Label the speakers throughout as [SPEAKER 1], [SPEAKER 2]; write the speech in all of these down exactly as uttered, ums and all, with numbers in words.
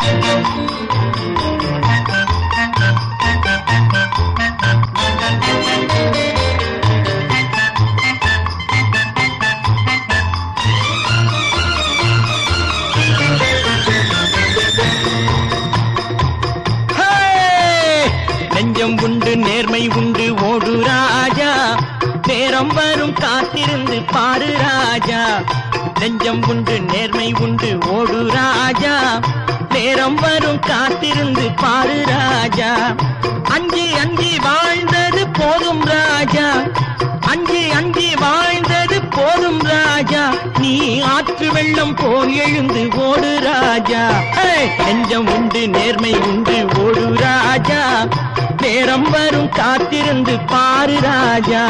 [SPEAKER 1] நெஞ்சம் உண்டு நேர்மை உண்டு ஓடு ராஜா, நேரம் வரும் காத்திருந்து பாரு ராஜா. நெஞ்சம் உண்டு நேர்மை உண்டு ஓடு ராஜா, நேரம் வரும் காத்திருந்து பாரு ராஜா. அஞ்சி அஞ்சி வாழ்ந்தது போதும் ராஜா, அஞ்சி அஞ்சி வாழ்ந்தது போதும் ராஜா. நீ ஆற்று வெள்ளம் போல் எழுந்து ஓடு ராஜா. நெஞ்சம் உண்டு நேர்மை உண்டு ஓடு ராஜா, நேரம் வரும் காத்திருந்து பாரு ராஜா.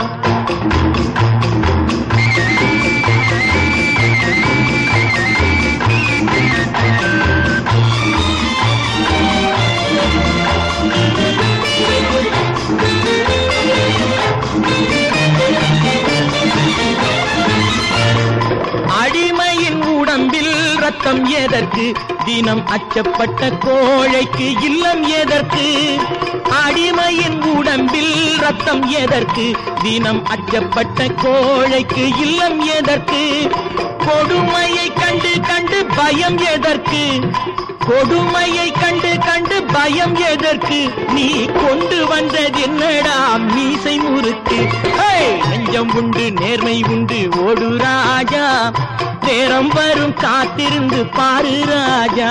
[SPEAKER 1] அடிமையின் உடம்பில் ரத்தம் எதற்கு, தினம் அச்சப்பட்ட கோழைக்கு இல்லம் எதற்கு. அடிமையின் உடம்பில் ரத்தம் எதற்கு, தினம் அச்சப்பட்ட கோழைக்கு இல்லம் எதற்கு. கொடுமையை கண்டு கண்டு பயம் எதற்கு, கொடுமையை கண்டு கண்டு பயம் எதற்கு. நீ கொண்டு வந்தது என்னடா மீசை முறுக்கு. நெஞ்சம் உண்டு நேர்மை உண்டு ஓடு ராஜா, நேரம் வரும் காத்திருந்து பாரு ராஜா.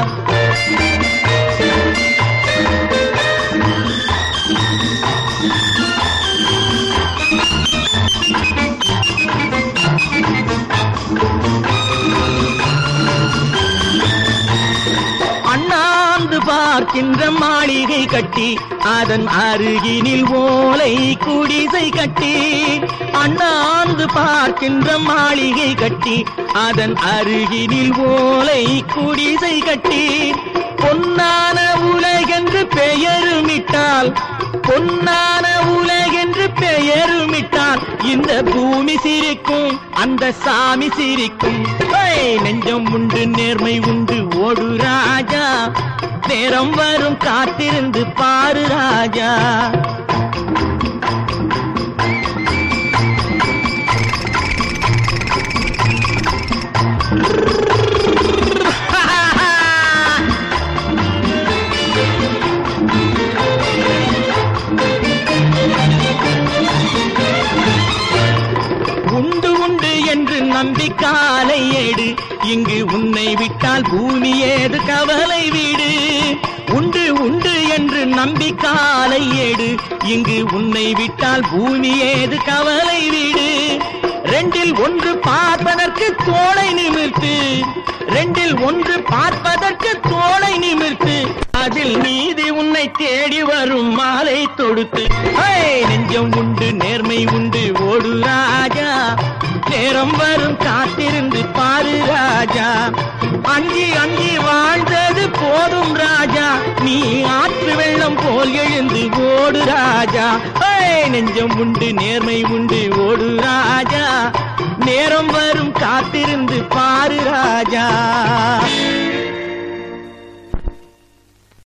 [SPEAKER 1] அண்ணாந்து பார்க்கின்ற மாளிகை கட்டி, அதன் அருகினில் ஓலை குடிசை கட்டி. அண்ணாந்து பார்க்கின்ற மாளிகை கட்டி, அதன் அருகினில் ஓலை குடிசை கட்டி. பொன்னான உலகென்று பெயருமிட்டால், பொன்னான உலகென்று பெயருமிட்டால் இந்த பூமி சிரிக்கும், அந்த சாமி சிரிக்கும். நெஞ்சம் உண்டு நேர்மை உண்டு ஓடு ராஜா, நேரம் வரும் காத்திருந்து பாரு ராஜா. உண்டு உண்டு என்று நம்பி காலை ஏடு, இங்கு உன்னை விட்டால் பூமி ஏது கவலை வீடு. உண்டு உண்டு என்று நம்பி காலை ஏடு, இங்கு உன்னை விட்டால் பூமி ஏது கவலை வீடு. ரெண்டில் ஒன்று பார்ப்பதற்கு தோளை நிமிர்த்து, ரெண்டில் ஒன்று பார்ப்பதற்கு தோளை நிமிர்த்து. அதில் நீதி உன்னை தேடி வரும் மாலை தொடுத்து. நெஞ்சம் உண்டு நேர்மை உண்டு ஓடு ராஜா, நேரம் வரும் காத்திருந்து பாரு ராஜா. அஞ்சி அஞ்சி வாழ்ந்தது போதும் ராஜா, நீ ஆற்று வெள்ளம் போல் எழுந்து ஓடு ராஜா. நெஞ்சம் உண்டு நேர்மை உண்டு ஓடு ராஜா, நேரம் வரும் காத்திருந்து பாரு ராஜா.